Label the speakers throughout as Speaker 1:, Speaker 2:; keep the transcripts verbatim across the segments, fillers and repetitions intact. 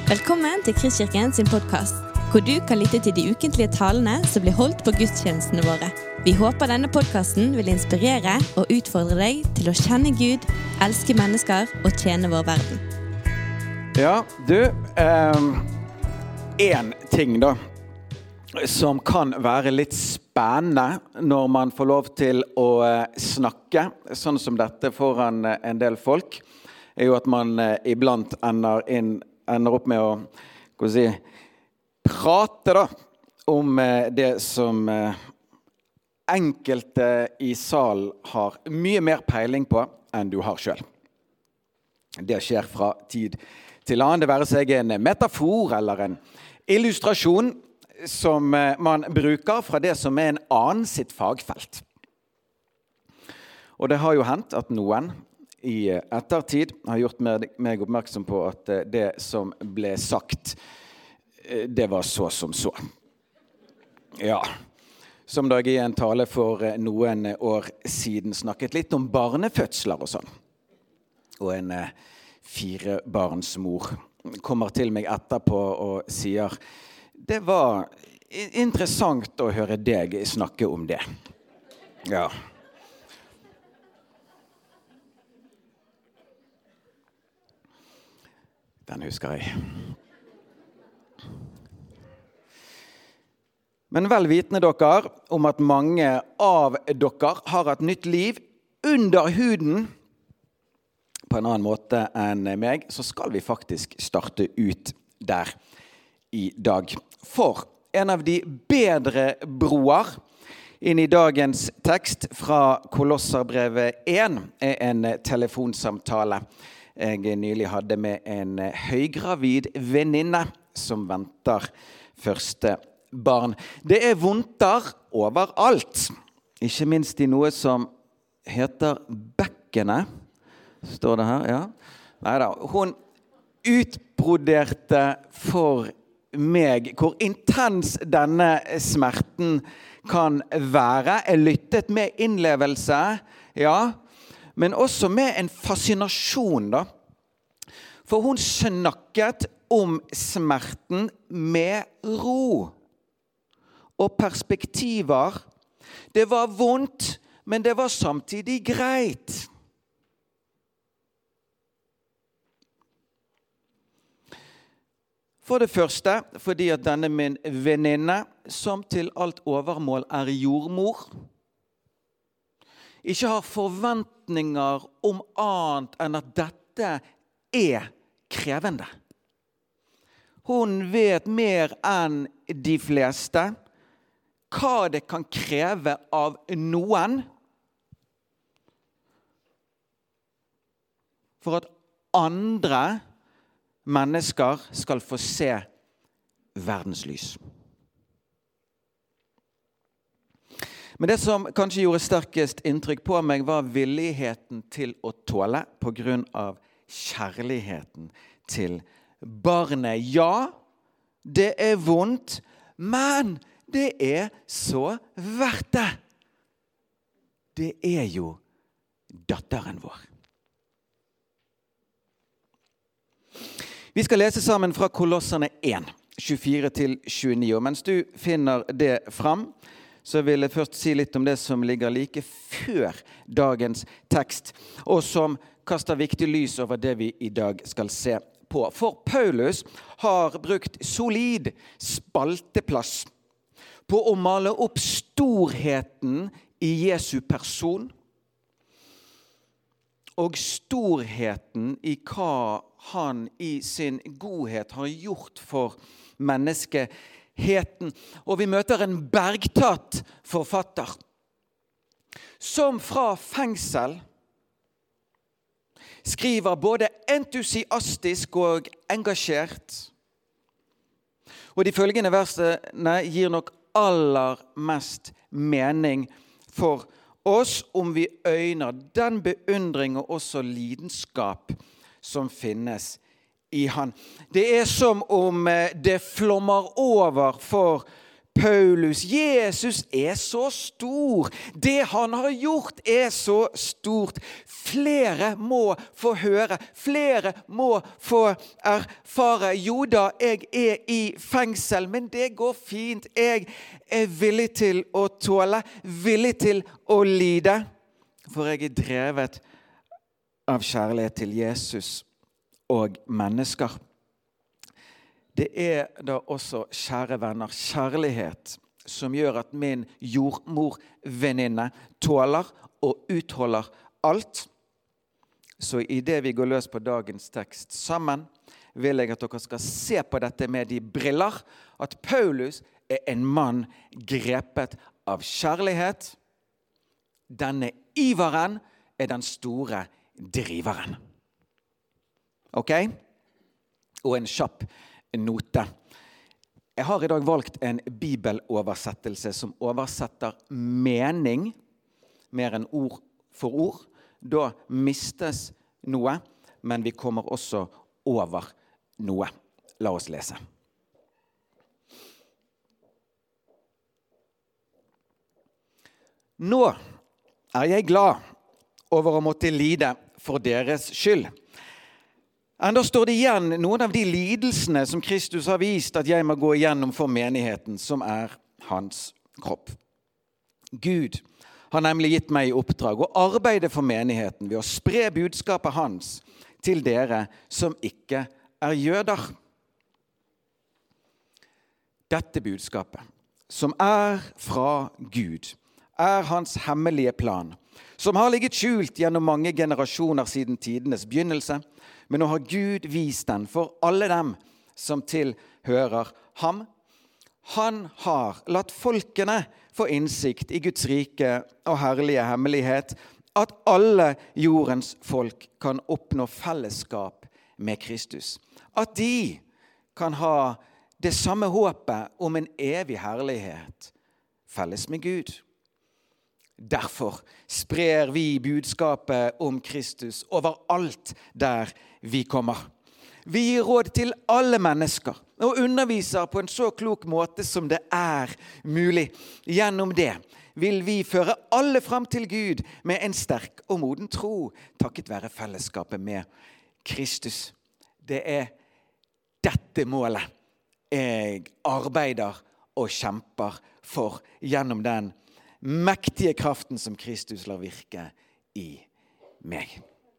Speaker 1: Velkommen til Kristkirken sin podcast, hvor du kan lytte til de ukentlige talene som blir holdt på gudstjenestene våre. Vi håper denne podcasten vil inspirere og utfordre deg til å kjenne Gud, elske mennesker og tjene vår verden.
Speaker 2: Ja, du, um, en ting da, som kan være litt spennende når man får lov til å uh, snakke, sånn som dette foran uh, en del folk, er jo at man uh, iblant ender, inn, ender opp med å hva si, prate da, om uh, det som uh, enkelte i salen har mye mer peiling på enn du har selv. Det skjer fra tid til annen, det være seg en metafor eller en illustrasjon som man bruker fra det som er en annen sitt fagfelt. Og det har jo hendt at noen i ettertid har gjort meg oppmerksom på at det som ble sagt, det var så som så. Ja, som da jeg i en tale for noen år siden snakket litt om barnefødsler og sånn. Og en firebarnsmor kommer til meg etterpå og sier, det var interessant å høre deg snakke om det. Ja. Den husker jeg. Men vel vitende dere om at mange av dere har et nytt liv under huden på en annen måte enn meg, så skal vi faktisk starte ut der i dag. For en av de bedre broer inn i dagens tekst fra Kolosserbrevet én er en telefonsamtale jeg nylig hadde med en høygravid venninne som venter første barn. Det er vondter overalt, ikke minst i noe som heter bekkenet. Står det her, ja? Neida, hun utbroderte for meg hvor intens denne smerten kan være. Jeg lyttet med innlevelse, ja, men også med en fascinasjon da. For hun snakket om smerten med ro og perspektiver. Det var vondt, men det var samtidig greit. For det første, fordi at denne min venninne, som til alt overmål er jordmor, ikke har forventninger om annet enn at dette er krevende. Hun vet mer enn de fleste hva det kan kreve av noen for at andre mennesker skal få se verdenslys. Men det som kanskje gjorde sterkest inntrykk på meg var villigheten til å tåle på grunn av kjærligheten til barnet. Ja, det er vondt, men det er så verdt det. Det er jo datteren vår. Vi skal lese sammen fra Kolosserne én, tjuefire til tjueni, og mens du finner det fram, så vil jeg først si litt om det som ligger like før dagens tekst, og som kaster viktig lys over det vi i dag skal se på. For Paulus har brukt solid spalteplass på å male opp storheten i Jesu person, og storheten i hva han i sin godhet har gjort for menneskeheten. Og vi møter en bergtatt forfatter, som fra fengsel skriver både entusiastisk og engasjert. Og de følgende versene gir nok aller mest mening for oss om vi øyner den beundring og også lidenskap som finnes i han. Det er som om det flommer over for Paulus. Jesus er så stor. Det han har gjort er så stort. Flere må få høre. Flere må få erfare. Jo da, jeg er i fengsel, men det går fint. Jeg er villig til å tåle, villig til å lide. For jeg er drevet av kjærlighet til Jesus og mennesker. Det er da også, kjære venner, kjærlighet som gjør at min jordmorvenninne tåler og utholder alt. Så i det vi går løs på dagens tekst sammen, vil jeg at dere skal se på dette med de briller, at Paulus er en mann grepet av kjærlighet. Denne iveren er den store driveren. Ok? Og en kjapp note. Jeg har i dag valgt en bibeloversettelse som oversetter mening mer enn ord for ord. Da mistes noe, men vi kommer også over noe. La oss lese. Nå er jeg glad over å måtte lide for deres skyld. Enda står det igjen noen av de lidelsene som Kristus har vist at jeg må gå igjennom for menigheten, som er hans kropp. Gud har nemlig gitt meg i oppdrag å arbeide for menigheten ved å spre budskapet hans til dere som ikke er jøder. Dette budskapet, som er fra Gud, er hans hemmelige plan, som har ligget skjult gjennom mange generasjoner siden tidenes begynnelse, men nå har Gud vist den for alle dem som tilhører ham. Han har latt folkene få innsikt i Guds rike og herlige hemmelighet, at alle jordens folk kan oppnå fellesskap med Kristus. At de kan ha det samme håpet om en evig herlighet, felles med Gud. Derfor sprer vi budskapet om Kristus overalt der vi kommer. Vi gir råd til alle mennesker og underviser på en så klok måte som det er mulig. Gjennom det vil vi føre alle frem til Gud med en sterk og moden tro, takket være fellesskapet med Kristus. Det er dette målet jeg arbeider og kjemper for gjennom den mektige kraften som Kristus lar virke i meg.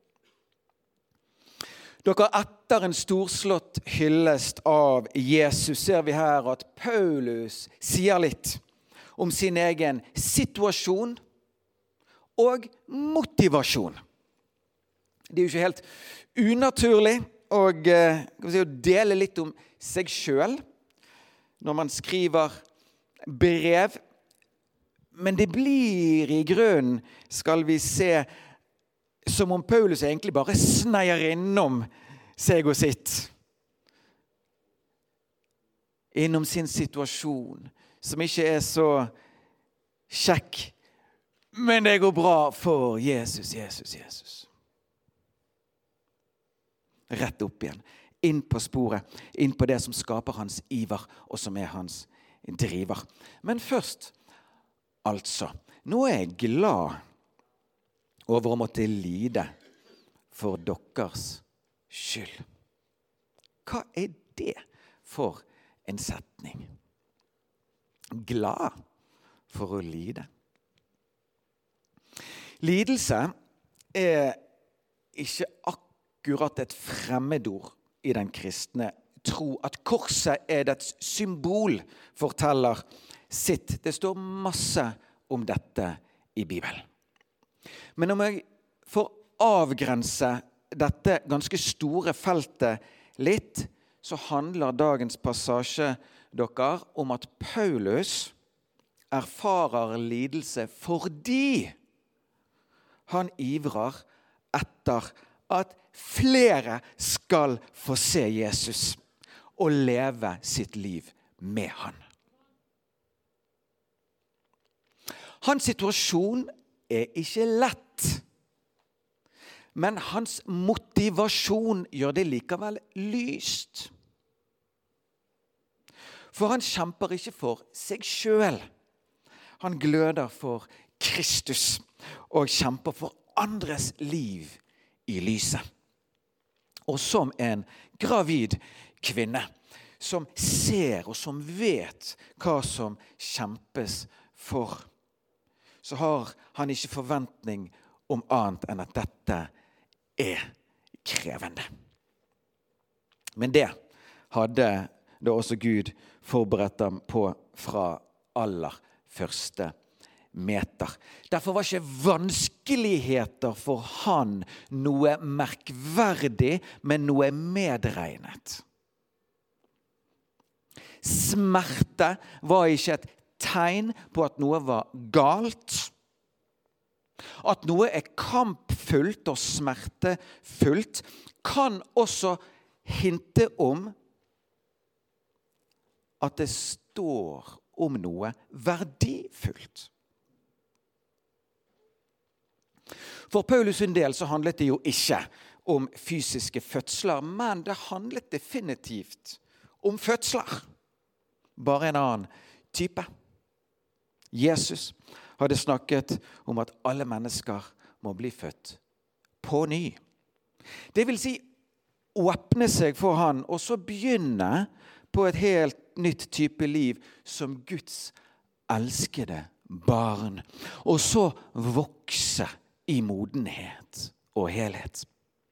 Speaker 2: Dere, etter en storslått hyllest av Jesus ser vi her at Paulus sier litt om sin egen situasjon og motivasjon. Det er jo ikke helt unaturlig å, å dele litt om seg selv når man skriver brev. Men det blir i grunnen, skal vi se, som om Paulus egentlig bare sneier innom seg og sitt. Innom sin situasjon, som ikke er så kjekk, men det går bra for Jesus, Jesus, Jesus. Rett opp igjen, inn på sporet, inn på det som skaper hans iver, og som er hans driver. Men først, altså, nå er jeg glad over å måtte lide for deres skyld. Hva er det for en setning? Glad for å lide. Lidelse er ikke akkurat et fremmedord i den kristne tro. At korset er dets symbol, forteller sitt. Det står masse om dette i Bibelen. Men om jeg får avgrense dette ganske store feltet litt, så handler dagens passasje dere om at Paulus erfarer lidelse fordi han ivrer etter at flere skal få se Jesus og leve sitt liv med han. Hans situasjon er ikke lett, men hans motivasjon gjør det likevel lyst. For han kjemper ikke for seg selv. Han gløder for Kristus og kjemper for andres liv i lyset. Og som en gravid kvinne som ser og som vet hva som kjempes for, så har han ikke forventning om annet enn at dette er krevende. Men det hadde da også Gud forberedt dem på fra aller første meter. Derfor var ikke vanskeligheter for han noe merkverdig, men noe medregnet. Smerte var ikke et tegn på at noe var galt. At noe er kampfullt og smertefullt kan også hinte om at det står om noe verdifullt. For Paulus sin del så handlet det jo ikke om fysiske fødsler, men det handlet definitivt om fødsler. Bare en annen type. Jesus hadde snakket om at alle mennesker må bli født på ny. Det vil si åpne seg for han, og så begynne på et helt nytt type liv som Guds elskede barn. Og så vokse i modenhet og helhet.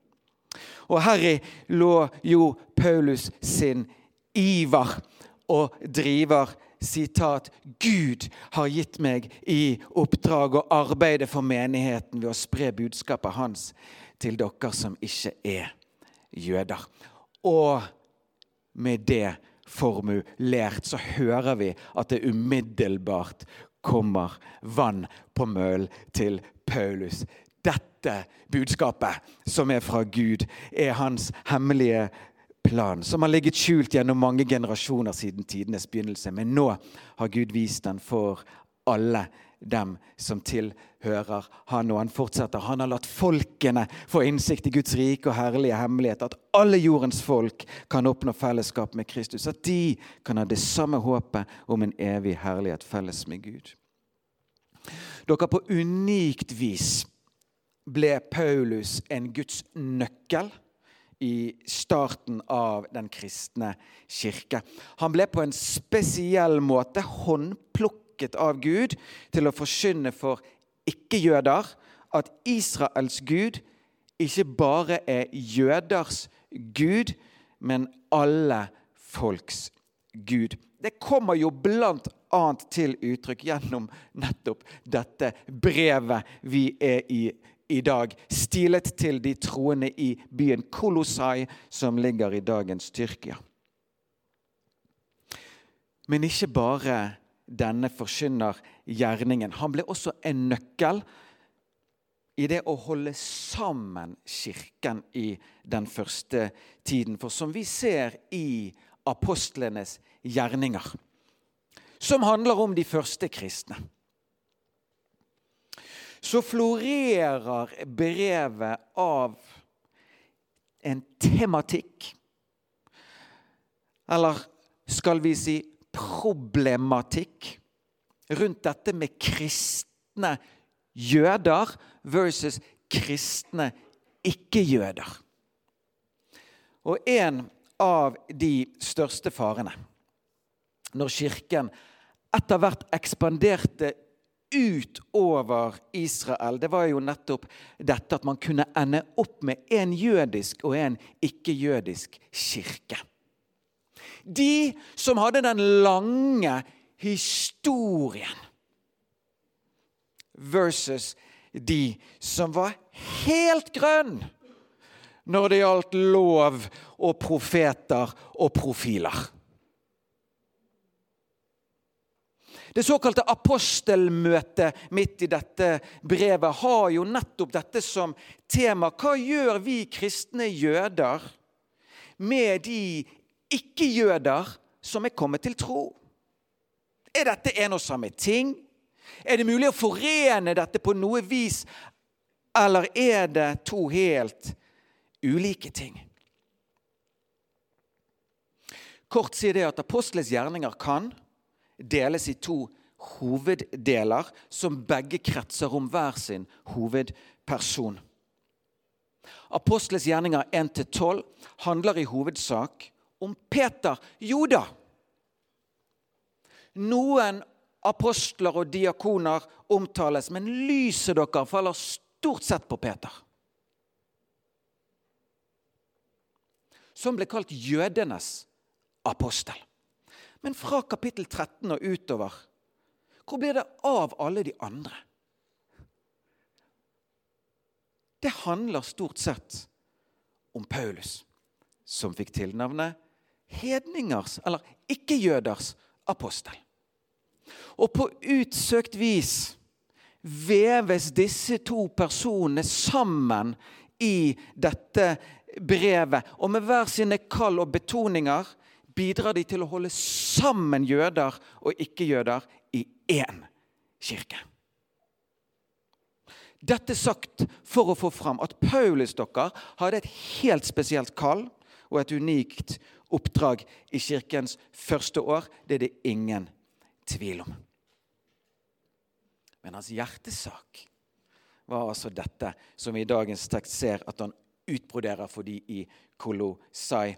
Speaker 2: Og herri lå jo Paulus sin iver og driver, sitat, Gud har gitt meg i oppdrag å arbeide for menigheten ved å spre budskapet hans til dere som ikke er jøder. Og med det formulert så hører vi at det umiddelbart kommer vann på møl til Paulus. Dette budskapet som er fra Gud er hans hemmelige plan, som har ligget skjult gjennom mange generasjoner siden tidenes begynnelse. Men nå har Gud vist den for alle dem som tilhører han, og han fortsetter. Han har latt folkene få innsikt i Guds rike og herlige hemmelighet, at alle jordens folk kan oppnå fellesskap med Kristus, at de kan ha det samme håpet om en evig herlighet felles med Gud. Dere, på unikt vis ble Paulus en Guds nøkkel i starten av den kristne kirke. Han ble på en spesiell måte håndplukket av Gud til å forkynne for ikke-jøder at Israels Gud ikke bare er jøders Gud, men alle folks Gud. Det kommer jo blant annet til uttrykk gjennom nettopp dette brevet vi er i i dag, stilet til de troende i byen Kolossai, som ligger i dagens Tyrkia. Men ikke bare denne forkynner gjerningen. Han ble også en nøkkel i det å holde sammen kirken i den første tiden. For som vi ser i apostlenes gjerninger, som handler om de første kristne, så florerer brevet av en tematikk, eller skal vi si problematikk, rundt dette med kristne jøder versus kristne ikke-jøder. Og en av de største farene, når kirken etter hvert ekspanderte ut over Israel, det var jo nettopp dette at man kunne ende opp med en jødisk og en ikke-jødisk kirke. De som hadde den lange historien versus de som var helt grønn når det gjaldt lov og profeter og profiler. Det såkalte apostelmøtet midt i dette brevet har jo nettopp dette som tema. Hva gjør vi kristne jøder med de ikke-jøder som er kommet til tro? Er dette en og samme ting? Er det mulig å forene dette på noe vis? Eller er det to helt ulike ting? kort si det at apostles gjerninger kan deles i to hoveddeler som begge kretser om hver sin hovedperson. Apostles gjerninger en til tolv handler i hovedsak om Peter. Jo da, noen apostler og diakoner omtales, men lyset dere faller stort sett på Peter, som ble kalt jødenes apostel. Men fra kapittel tretten og utover, hvor ble det av alle de andre? Det handler stort sett om Paulus, som fikk tilnavnet hedningers, eller ikke-jøders apostel. Og på utsøkt vis veves disse to personene sammen i dette brevet, og med hver sine kall og betoninger bidrar de til å holde sammen jøder og ikke-jøder i én kirke. Dette sagt for å få fram at Paulus dere hadde et helt spesielt kall og et unikt oppdrag i kirkens første år. Det er det ingen tvil om. Men hans hjertesak var altså dette som vi i dagens tekst ser at han utbroderer for de i Kolossai.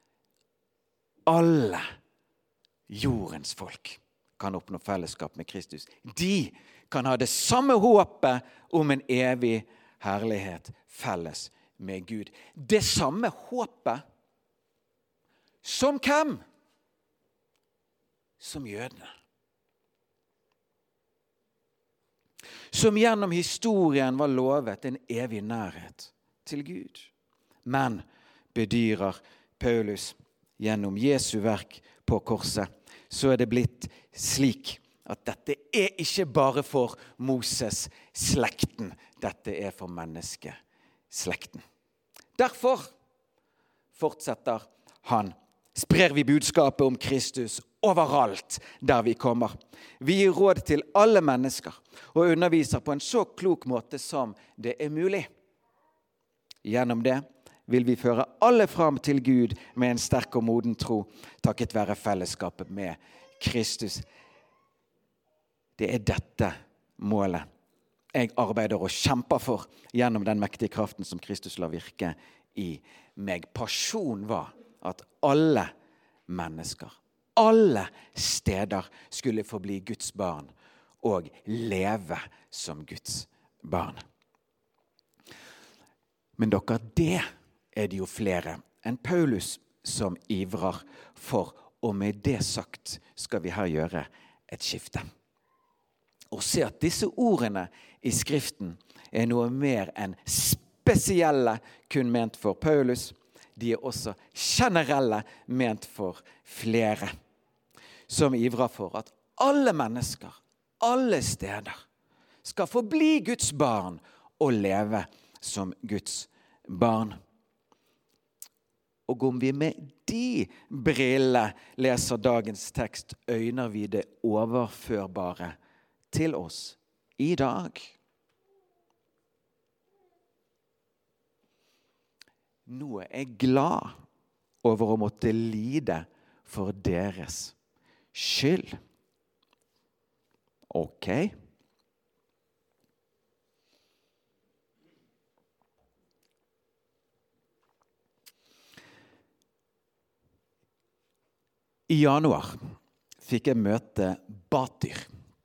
Speaker 2: Alle jordens folk kan oppnå fellesskap med Kristus. De kan ha det samme håpet om en evig herlighet felles med Gud. Det samme håpet som hvem? Som jødene. Som gjennom historien var lovet en evig nærhet til Gud. Men, bedyrer Paulus, gjennom Jesu verk på korset, så er det blitt slik at dette er ikke bare for Moses-slekten, dette er for menneskeslekten. Derfor, fortsetter han, sprer vi budskapet om Kristus overalt der vi kommer. Vi gir råd til alle mennesker og underviser på en så klok måte som det er mulig. Gjennom det vil vi føre alle fram til Gud med en sterk og moden tro, takket være fellesskapet med Kristus. Det er dette målet jeg arbeider og kjemper for gjennom den mektige kraften som Kristus lar virke i meg. Passion var at alle mennesker, alle steder skulle få bli Guds barn og leve som Guds barn. Men dere, det er det jo flere enn Paulus som ivrer for, og med det sagt skal vi her gjøre et skifte. Og se at disse ordene i skriften er noe mer enn spesielle kun ment for Paulus. De er også generelle ment for flere, som ivrer for at alle mennesker, alle steder, skal få bli Guds barn og leve som Guds barn. Og om vi med de brillene leser dagens tekst, øyner vi det overførbare til oss i dag. Nå er jeg glad over å måtte lide for deres skyld. Ok. I januar fikk jeg møte Batyr,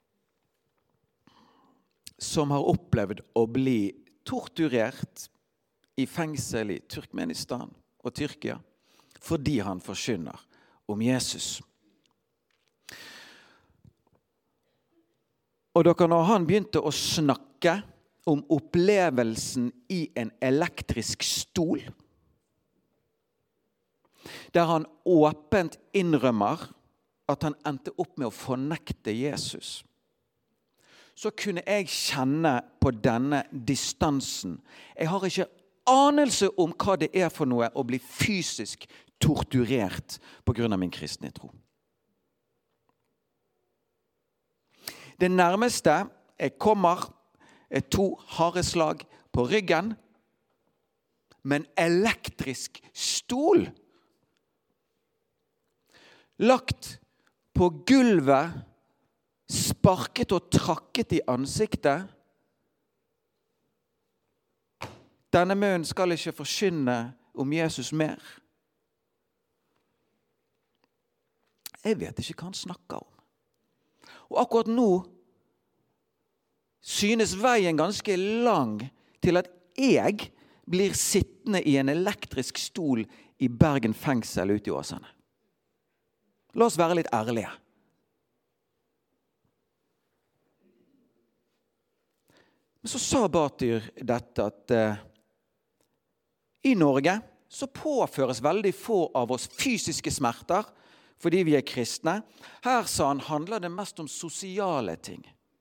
Speaker 2: som har opplevd å bli torturert i fengsel i Turkmenistan og Tyrkia fordi han forkynner om Jesus. Og dere, når han begynte å snakke om opplevelsen i en elektrisk stol, der han åpent innrømmer at han endte opp med å fornekte Jesus, så kunne jeg kjenne på denne distansen. Jeg har ikke anelse om hva det er for noe å bli fysisk torturert på grunn av min kristne tro. Det nærmeste jeg kommer er to harde slag på ryggen, men elektrisk stol. lagt på gulvet, sparket og trakket i ansiktet. Denne munnen skal ikke forkynne om Jesus mer. Jeg vet ikke hva han snakker om. Og akkurat nå synes veien ganske lang til at jeg blir sittende i en elektrisk stol i Bergen fengsel ute i Åsane. La oss være litt ærlige. Men så sa Batyr dette at uh, i Norge så påføres veldig få av oss fysiske smerter fordi vi er kristne. Her, sa han, handler det mest om sosiale ting.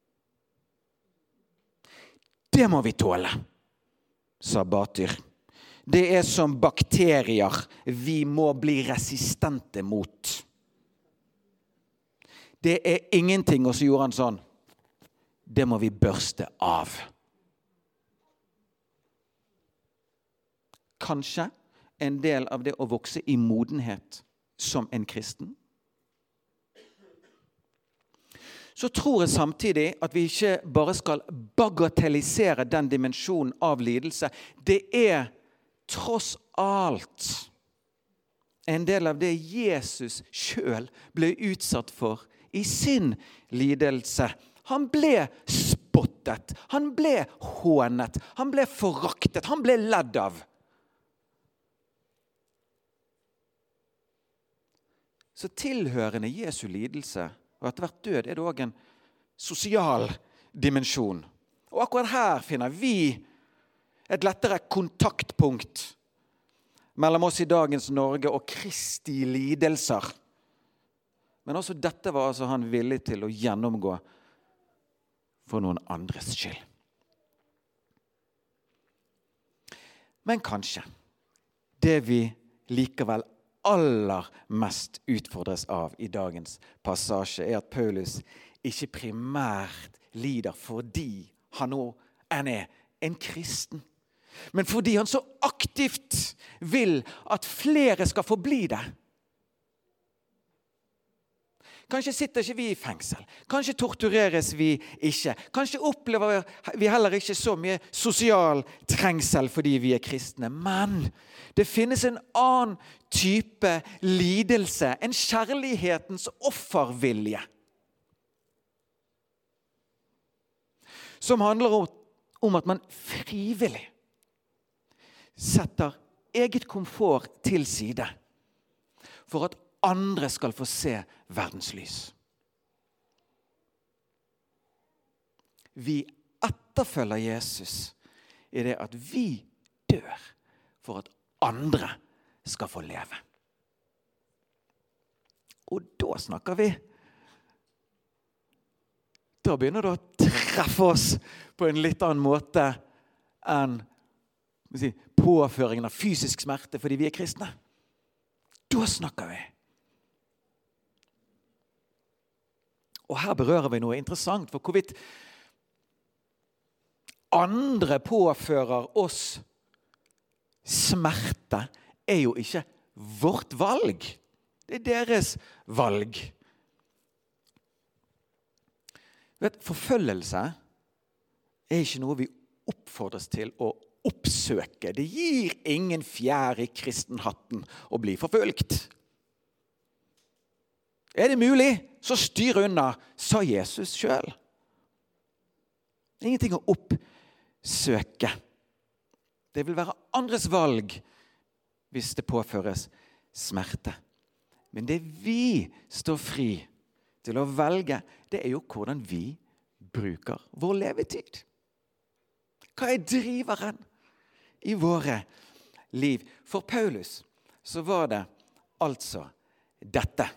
Speaker 2: Det må vi tåle, sa Batyr. Det er som bakterier vi må bli resistente mot. Det er ingenting, og så gjorde han sånn. Det må vi børste av. Kanskje en del av det å vokse i modenhet som en kristen. Så tror jeg samtidig at vi ikke bare skal bagatellisere den dimensjonen av lidelse. Det er tross alt en del av det Jesus selv ble utsatt for i sin lidelse. Han ble spottet, han ble hånet, han ble foraktet, han ble ledd av. Så tilhørende Jesu lidelse og etter hvert død er det også en sosial dimensjon. Og akkurat her finner vi et lettere kontaktpunkt mellom oss i dagens Norge og Kristi lidelser. Men også dette var altså han villig til å gjennomgå for noen andres skyld. Men kanskje det vi likevel aller mest utfordres av i dagens passasje er at Paulus ikke primært lider fordi han nå enn er en kristen, men fordi han så aktivt vil at flere skal få bli det. Kanskje sitter ikke vi i fengsel. Kanskje tortureres vi ikke. Kanskje opplever vi heller ikke så mye sosial trengsel fordi vi er kristne. Men det finnes en annen type lidelse, en kjærlighetens offervilje, som handler om at man frivillig setter eget komfort til side for at andre skal få se verdens lys. Vi etterfølger Jesus i det at vi dør for at andre skal få leve. Og da snakker vi. Da begynner det å treffe oss på en litt annen måte enn si, påføringen av fysisk smerte fordi vi er kristne. Da snakker vi. Og her berører vi noe interessant, for hvorvidt andre påfører oss smerte er jo ikke vårt valg. Det er deres valg. Vet, forfølgelse er ikke noe vi oppfordres til å oppsøke. Det gir ingen fjær i kristenhatten å bli forfølgt. Er det mulig, så styr unna, sa Jesus selv. Ingenting å oppsøke. Det vil være andres valg hvis det påføres smerte. Men det vi står fri til å velge, det er jo hvordan vi bruker vår levetid. Hva er driveren i våre liv? For Paulus så var det altså dette.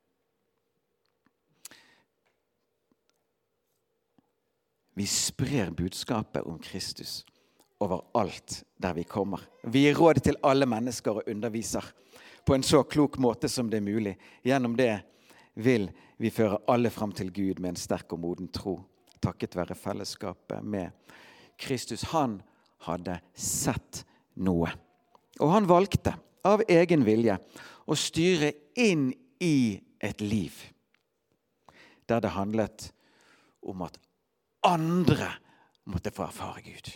Speaker 2: Vi sprer budskapet om Kristus overalt der vi kommer. Vi gir råd til alle mennesker og underviser på en så klok måte som det er mulig. Gjennom det vil vi føre alle frem til Gud med en sterk og moden tro, takket være fellesskapet med Kristus. Han hadde sett noe. Og han valgte av egen vilje å styre inn i et liv der det handlet om at andre måtte få erfare Gud.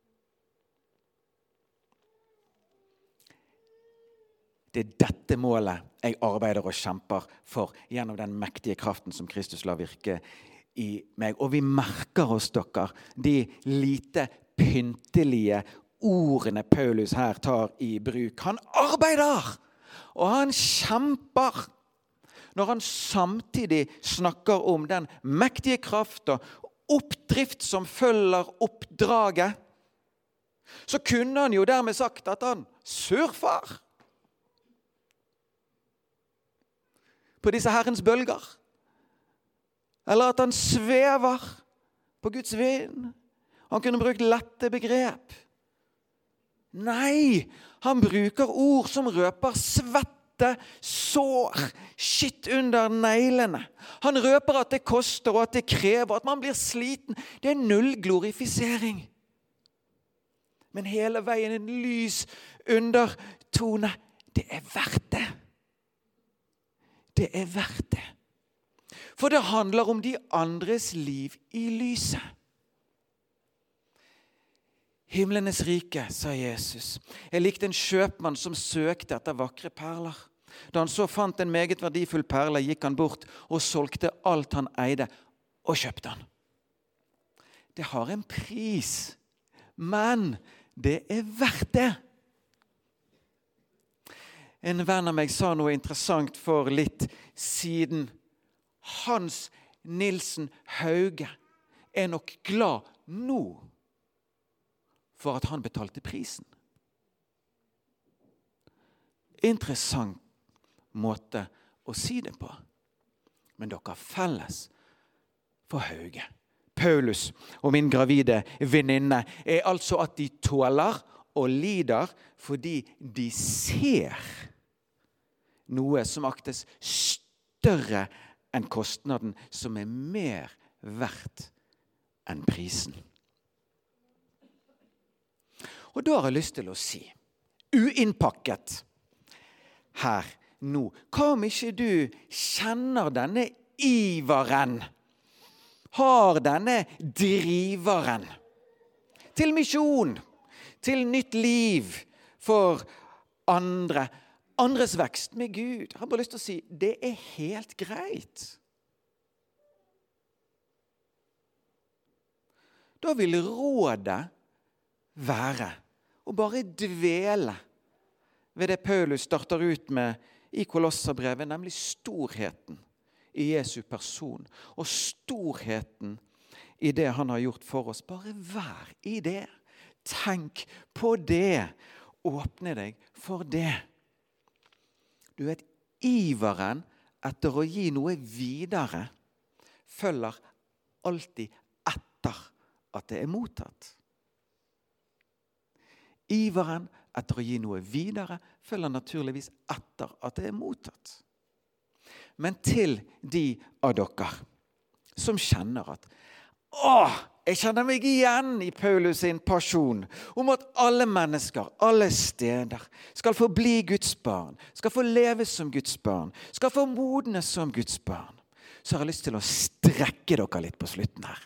Speaker 2: Det er dette målet jeg arbeider og kjemper for gjennom den mektige kraften som Kristus lar virke i meg. Og vi merker oss, dere, de lite pyntelige ordene Paulus her tar i bruk. Han arbeider, og han kjemper. Når han samtidig snakker om den mektige kraft og oppdrift som følger oppdraget, så kunne han jo dermed sagt at han surfer på disse Herrens bølger, eller at han svever på Guds vind. Han kunne brukt lette begrep. Nei, han bruker ord som røper svette, sår, skitt under neglene. Han røper at det koster og at det krever, at man blir sliten. Det er null glorifisering. Men hele veien en lys undertone. Det er verdt det. Det er verdt det. For det handler om de andres liv i lyset. Himlenes rike, sa Jesus. Jeg likte en kjøpmann som søkte etter vakre perler. Da han så fant en meget verdifull perle, gikk han bort og solgte alt han eide og kjøpte han. Det har en pris, men det er verdt det. En venn av meg sa noe interessant for litt siden. Hans Nilsen Hauge er nok glad nå for at han betalte prisen. Interessant måte å si det på. Men dere er felles for Hauge. Paulus og min gravide venninne er altså at de tåler og lider fordi de ser noe som aktes større enn kostnaden, som er mer verdt enn prisen. Og da har jeg lyst til å si, uinnpakket her nå, hva om ikke du kjenner denne iveren, har denne driveren til misjon, til nytt liv for andre, andres vekst med Gud. Jeg har bare lyst til å si, det er helt greit. Da vil rådet være og bare dvele ved det Paulus starter ut med i Kolosserbrevet, nemlig storheten i Jesu person og storheten i det han har gjort for oss. Bare vær i det. Tenk på det. Åpne deg for det. Du vet, iveren etter å gi noe videre følger alltid etter at det er mottatt. Iveren etter å gi noe videre følger naturligvis etter at det er mottatt. Men til de av dere som kjenner at «Åh, jeg kjenner meg igjen i Paulus sin pasjon om at alle mennesker, alle steder skal få bli Guds barn, skal få leve som Guds barn, skal få modne som Guds barn», så har jeg lyst til å strekke dere litt på slutten her.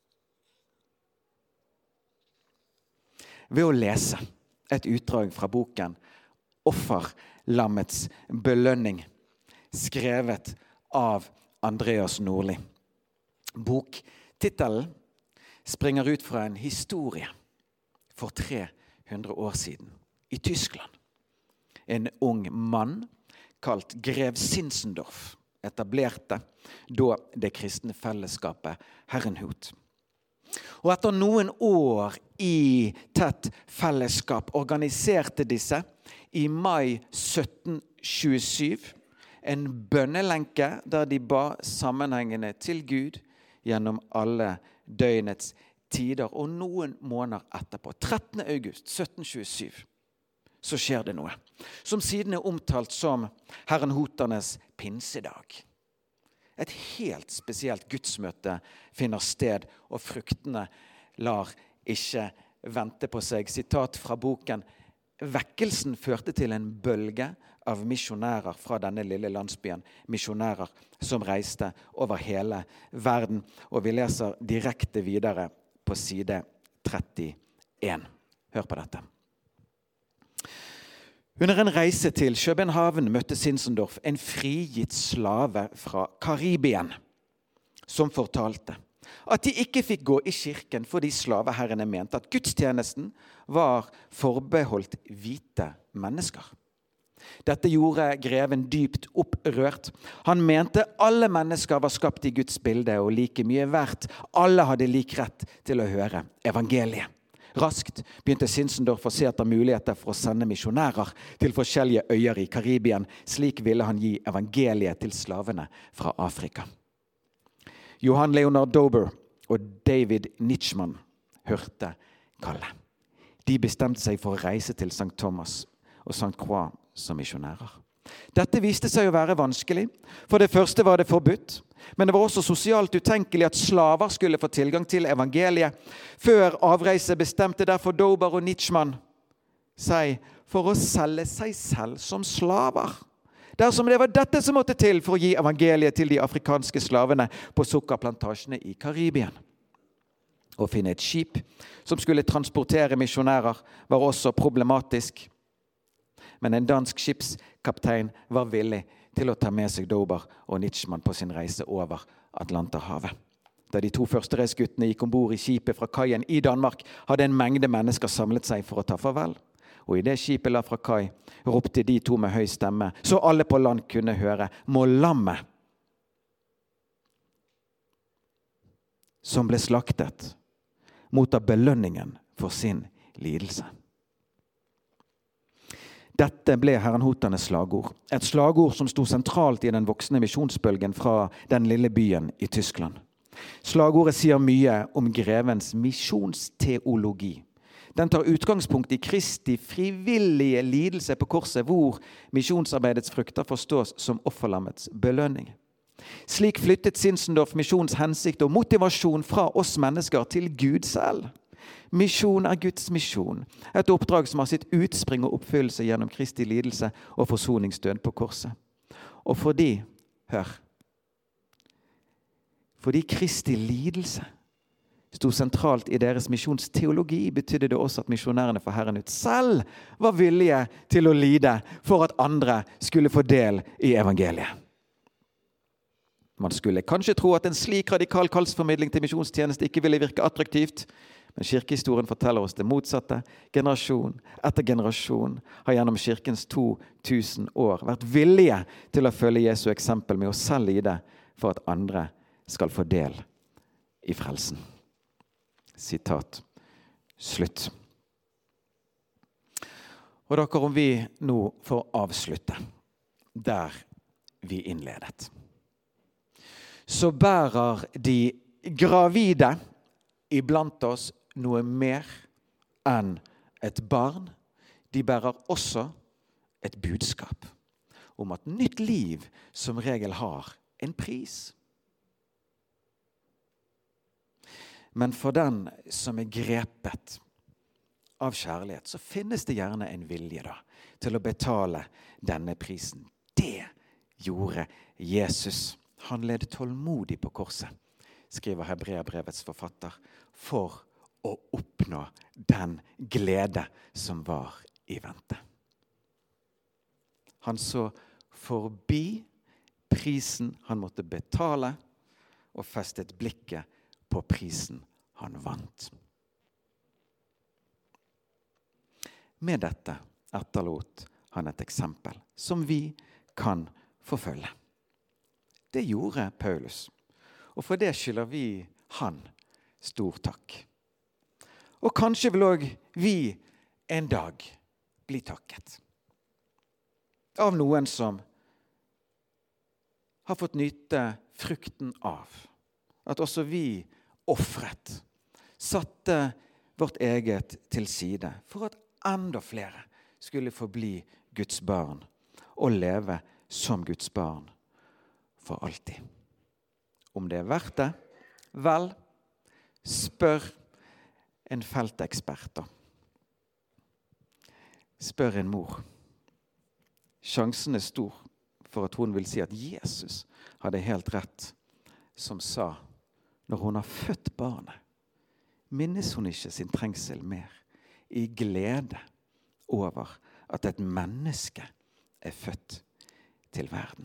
Speaker 2: Ved å lese et utdrag fra boken Offerlammets belønning, skrevet av Andreas Nordli. Boktitelen springer ut fra en historie for tre hundre år siden i Tyskland. En ung mann kalt Grev Zinzendorf etablerte da det kristne fellesskapet Herrenhut. Og etter noen år i tett fellesskap organiserte disse i mai sytten tjuesju en bønnelenke der de ba sammenhengende til Gud gjennom alle døgnets tider. Og noen måneder etterpå, trettende august sytten tjuesju, så skjer det noe som siden er omtalt som Herrenhuternes pinsedag. Et helt spesielt gudsmøte finner sted, og fruktene lar ikke vente på seg. Sitat fra boken: vekkelsen førte til en bølge av misjonærer fra denne lille landsbyen. Misjonærer som reiste over hele verden. Og vi leser direkte videre på side trettien. Hør på dette. Under en reise til København møtte Zinzendorf en frigitt slave fra Karibien, som fortalte at de ikke fikk gå i kirken fordi slaveherrene mente at gudstjenesten var forbeholdt hvite mennesker. Dette gjorde greven dypt opprørt. Han mente alle mennesker var skapt i Guds bilde og like mye verdt. Alle hadde lik rett til å høre evangeliet. Raskt begynte Zinzendorf å se etter muligheter for å sende misjonærer til forskjellige øyer i Karibien. Slik ville han gi evangeliet til slavene fra Afrika. Johan Leonard Dober og David Nitschmann hørte kallet. De bestemte seg for å reise til Sankt Thomas og Sankt Croix som misjonærer. Dette viste seg å være vanskelig. For det første var det forbudt, men det var også sosialt utenkelig at slaver skulle få tilgang til evangeliet. Før avreise bestemte derfor Dober og Nitschmann seg for å selge seg selv som slaver. Dersom det var dette som måtte til for å gi evangeliet til de afrikanske slavene på sukkerplantasjene i Karibien. Å finne et skip som skulle transportere misjonærer var også problematisk. Men en dansk skipskaptein var villig til å ta med seg Dober og Nitschmann på sin reise over Atlanterhavet. Da de to første reisguttene gikk ombord i skipet fra kaien i Danmark, hadde en mengde mennesker samlet seg for å ta farvel. Og i det skipet la fra kai, ropte de to med høy stemme, så alle på land kunne høre, må lammet, som ble slaktet, motta belønningen for sin lidelse. Dette ble herrenhoternes slagord. Et slagord som sto sentralt i den voksne misjonsbølgen fra den lille byen i Tyskland. Slagordet sier mye om grevens misjonsteologi. Den tar utgangspunkt i Kristi frivillige lidelse på korset, hvor misjonsarbeidets frukter forstås som offerlammets belønning. Slik flyttet Zinzendorf misjons hensikt og motivasjon fra oss mennesker til Gud selv. Misjon er Guds misjon, et oppdrag som har sitt utspring og oppfyllelse gjennom Kristi lidelse og forsoningsdød på korset. Og fordi, hør, fordi Kristi lidelse sto sentralt i deres misjonsteologi, betydde det også at misjonærene for Herren ut selv var villige til å lide for at andre skulle få del i evangeliet. Man skulle kanskje tro at en slik radikal kallsformidling til misjonstjeneste ikke ville virke attraktivt, men kirkehistorien forteller oss det motsatte. Generasjon etter generasjon har gjennom kirkens to tusen år vært villige til å følge Jesu eksempel med å selv lide for at andre skal få del i frelsen. Sitat slutt. Og dere, om vi nå får avslutte der vi innledet, så bærer de gravide iblant oss noe mer enn et barn. De bærer også et budskap om at nytt liv som regel har en pris. Men for den som er grepet av kjærlighet, så finnes det gjerne en vilje da, til å betale denne prisen. Det gjorde Jesus. Han led tålmodig på korset, skriver Hebreerbrevets forfatter, for å oppnå den glede som var i vente. Han så forbi prisen han måtte betale, og festet blikket på prisen han vant. Med dette etterlot han et eksempel som vi kan forfølge. Det gjorde Paulus, og for det skylder vi han stor takk. Og kanskje vil også vi en dag bli takket av noen som har fått nyte frukten av at også vi offret, satte vårt eget til side for at enda flere skulle få bli Guds barn og leve som Guds barn for alltid. Om det er verdt det, vel, spør en feltekspert da. spør en mor. Sjansen er stor for at hun vil si at Jesus hadde helt rett, som sa, når hun har født barnet, minnes hun ikke sin trengsel mer, i glede over at et menneske er født til verden.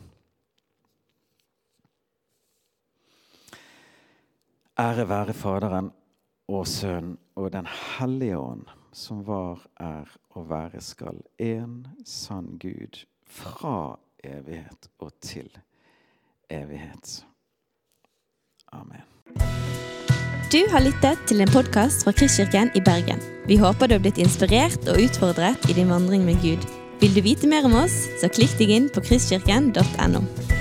Speaker 2: Ære være Faderen og Sønnen og den hellige ånd, som var, er og være skal, en sann Gud, fra evighet og til evighet. Amen.
Speaker 1: Du har lyttet til en podcast fra Kristkirken i Bergen. Vi håper du har blitt inspirert og utfordret i din vandring med Gud. Vil du vite mer om oss, så klikk deg inn på kristkirken punktum no.